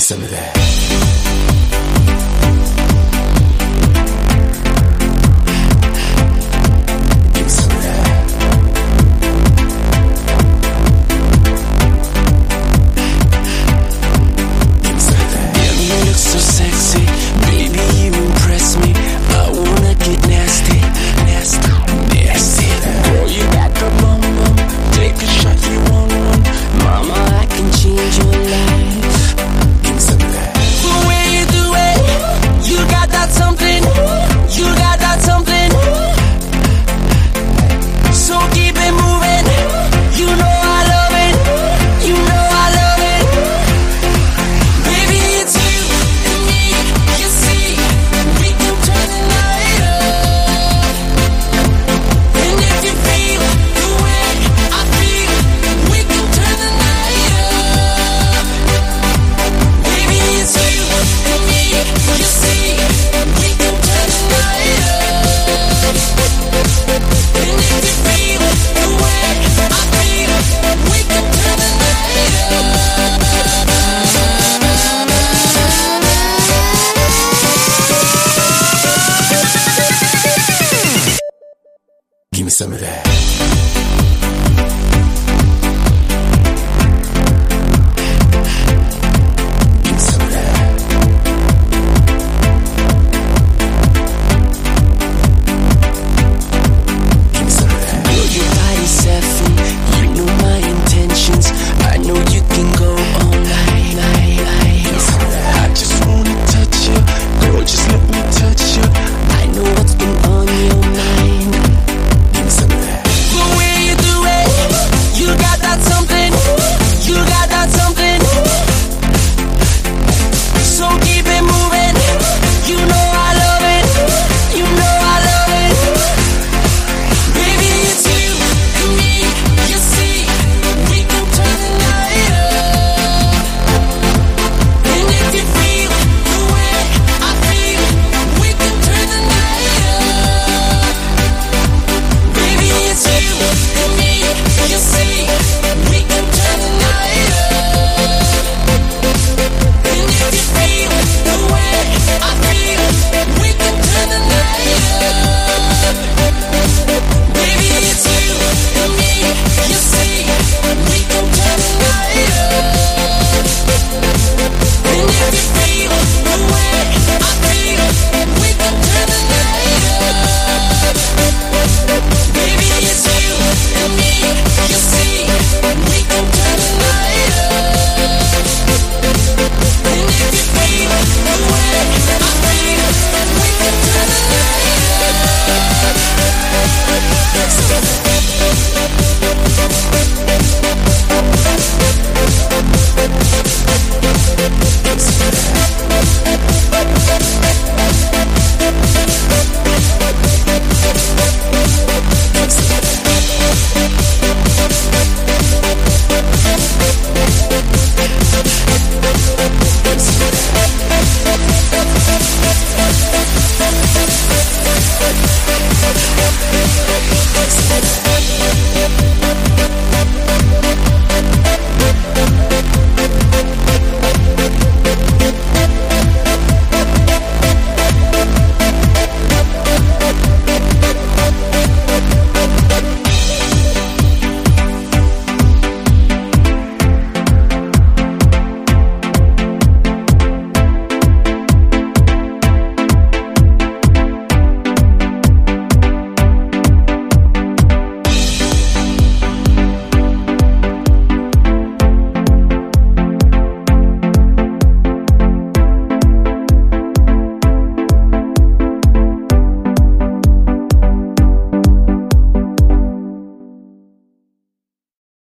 some of that. Give me some of that. Give me some of that. Yeah, you look so sexy, baby, you impress me. I wanna get nasty, nasty, nasty. Girl, you got the bum bum, take a shot, you want one. Mama, I can change your life. Give me some of that. The way you do it, you got that something, you got that something. So keep it moving, you know I love it, you know I love it. Baby, it's you and me, you see, we can turn the night up. And if you feel the way I feel, we can turn the night up. Baby, it's you and me, you see, we can turn the night up. And if you feel the way I feel, we can turn the night up. Give me some of that.